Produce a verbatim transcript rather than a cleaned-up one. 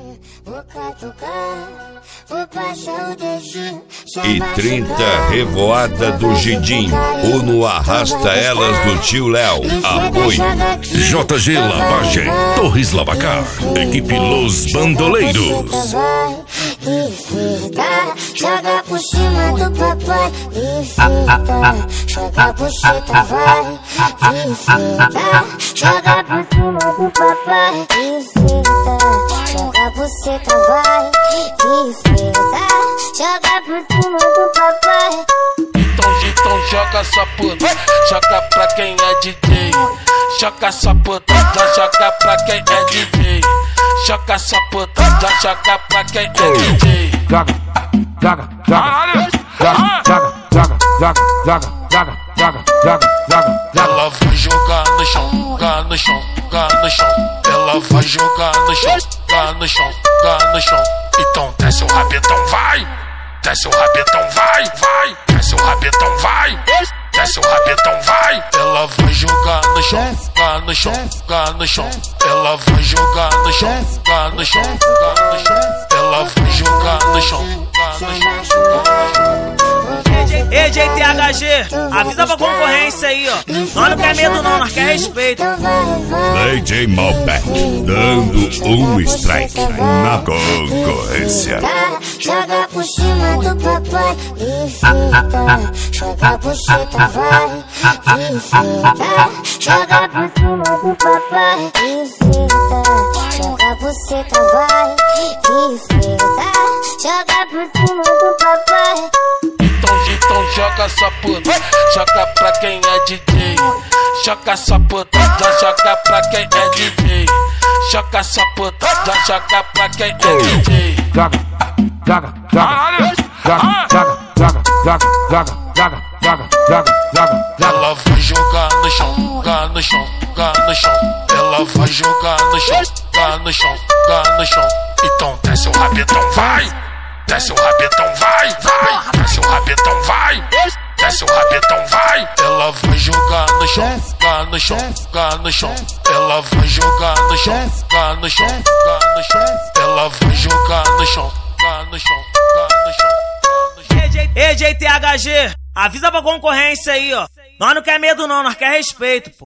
E trinta revoada do Gidim. Uno arrasta elas do tio Léo. Apoio J G Lavagem, Torres Lavacar, equipe Los Bandoleiros. Joga por cima do papai e fita, joga buceta, vai e fita, joga por cima do papai e fita, joga buceta, vai e fita, joga por cima do papai. Então, então joga sua puta, joga pra quem é D J. Joga sua puta, já joga pra quem é D J. Joga sua puta, já joga pra quem é D J. Joga, joga, joga, joga, joga, joga, joga, joga, joga, joga, joga, joga. Ela vai jogar no chão, jogar no chão, jogar no chão. Ela vai jogar no chão, jogar no chão, jogar no chão. Então desce o rabetão, vai. Desce o rabetão, vai, vai. Desce o rabetão, vai. Desce o rabetão, vai. Ela vai jogar no chão, jogar no chão, jogar no chão. Ela vai jogar no chão, jogar no chão, jogar no chão. Ela vai jogar no chão, jogar no chão, jogar no chão. Ei, J T H G, avisa pra concorrência aí, ó. Nós não quer medo não, nós quer respeito. D J Malbec dando um strike na concorrência. Joga por cima do papai e fita, joga buceta, vai e fita, joga por cima do papai e fita, joga buceta, vai e fita, joga por cima do papai. Então joga sua puta, joga pra quem é D J. Joga sua puta, já joga pra quem é D J. Joga sua puta, já joga pra quem é D J. Joga, joga, joga, joga, joga, joga, joga, joga, joga, joga, joga, joga. Ela vai jogar no chão, jogar no chão, jogar no chão. Ela vai jogar no chão, jogar no chão, jogar no chão. Então desce o rabetão, vai. Desce o rabetão, vai, vai. Desce o rabetão, vai. Desce o rabetão, vai. Ela vai jogar no chão, jogar no chão, jogar no chão. Ela vai jogar no chão, jogar no chão, jogar no chão. Ela vai jogar no chão, jogar no chão, jogar no chão. Ei, J T H G, avisa pra concorrência aí, ó. Nós não quer medo não, nós quer respeito, pô.